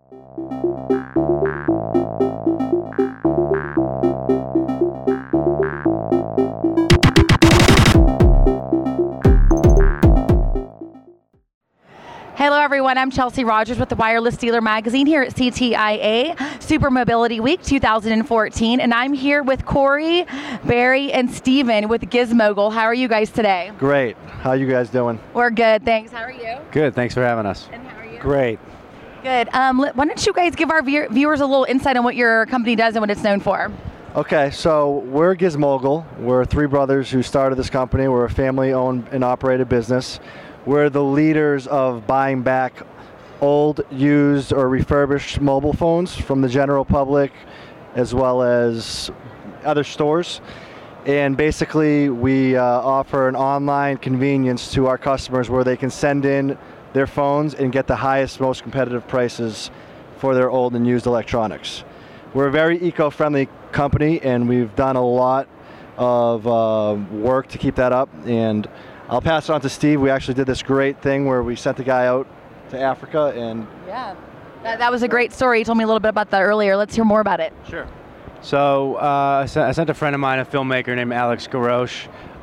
Hello everyone, I'm Chelsea Rogers with the Wireless Dealer Magazine here at CTIA Super Mobility Week 2014, and I'm here with Corey, Barry, and Steven with Gizmogle. How are you guys today? Great. How are you guys doing? We're good, thanks. How are you? Good, thanks for having us. And how are you? Great. Good. Why don't you guys give our viewers a little insight on what your company does and what it's known for? Okay, so we're Gizmogle. We're three brothers who started this company. We're a family-owned and operated business. We're the leaders of buying back old, used, or refurbished mobile phones from the general public as well as other stores. And basically, we offer an online convenience to our customers where they can send in their phones and get the highest, most competitive prices for their old and used electronics. We're a very eco-friendly company, and we've done a lot of work to keep that up. And I'll pass it on to Steve. We actually did this great thing where we sent the guy out to Africa and... Yeah, that was a great story. You told me a little bit about that earlier. Let's hear more about it. Sure. So I sent a friend of mine, a filmmaker named Alex Garrosh,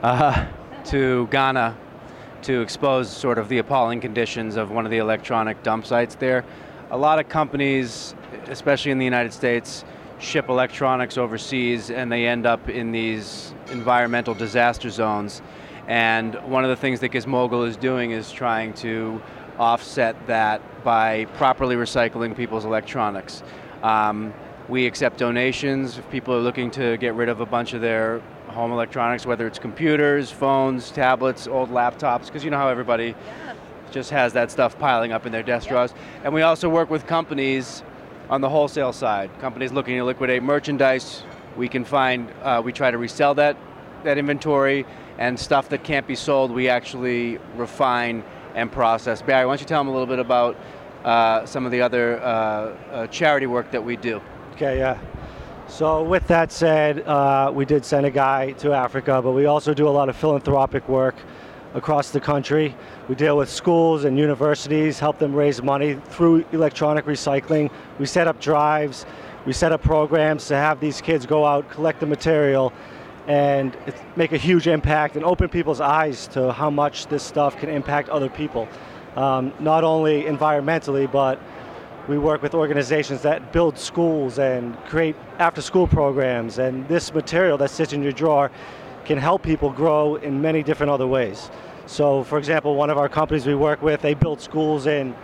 to Ghana to expose sort of the appalling conditions of one of the electronic dump sites there. A lot of companies, especially in the United States, ship electronics overseas and they end up in these environmental disaster zones. And one of the things that Gizmogle is doing is trying to offset that by properly recycling people's electronics. We accept donations if people are looking to get rid of a bunch of their home electronics, whether it's computers, phones, tablets, old laptops, because you know how everybody just has that stuff piling up in their desk drawers. And we also work with companies on the wholesale side, companies looking to liquidate merchandise. We can find, we try to resell that inventory, and stuff that can't be sold, we actually refine and process. Barry, why don't you tell them a little bit about some of the other charity work that we do? Okay, yeah. So with that said, we did send a guy to Africa, but we also do a lot of philanthropic work across the country. We deal with schools and universities, help them raise money through electronic recycling. We set up drives, we set up programs to have these kids go out, collect the material, and make a huge impact and open people's eyes to how much this stuff can impact other people. Not only environmentally, but we work with organizations that build schools and create after-school programs, and this material that sits in your drawer can help people grow in many different other ways. So, for example, one of our companies we work with, they build schools in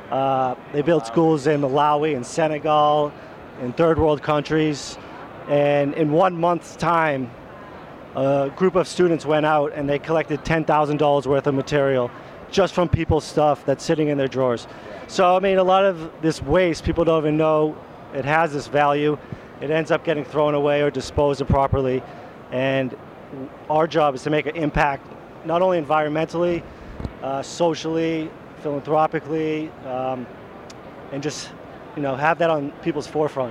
Malawi and Senegal, in third world countries, and in 1 month's time, a group of students went out and they collected $10,000 worth of material just from people's stuff that's sitting in their drawers. So, I mean, a lot of this waste, people don't even know it has this value. It ends up getting thrown away or disposed of properly. And our job is to make an impact, not only environmentally, socially, philanthropically, and just, you know, have that on people's forefront.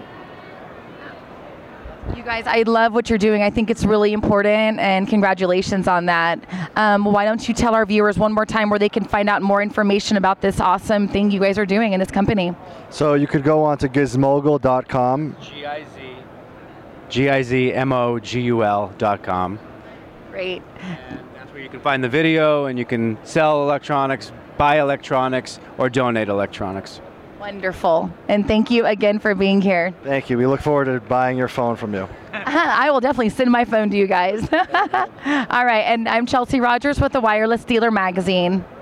You guys, I love what you're doing. I think it's really important, and congratulations on that. Why don't you tell our viewers one more time where they can find out more information about this awesome thing you guys are doing in this company? So you could go on to gizmogle.com. GIZMOGUL.com. Great. And that's where you can find the video, and you can sell electronics, buy electronics, or donate electronics. Wonderful. And thank you again for being here. Thank you. We look forward to buying your phone from you. I will definitely send my phone to you guys. All right, and I'm Chelsea Rogers with the Wireless Dealer Magazine.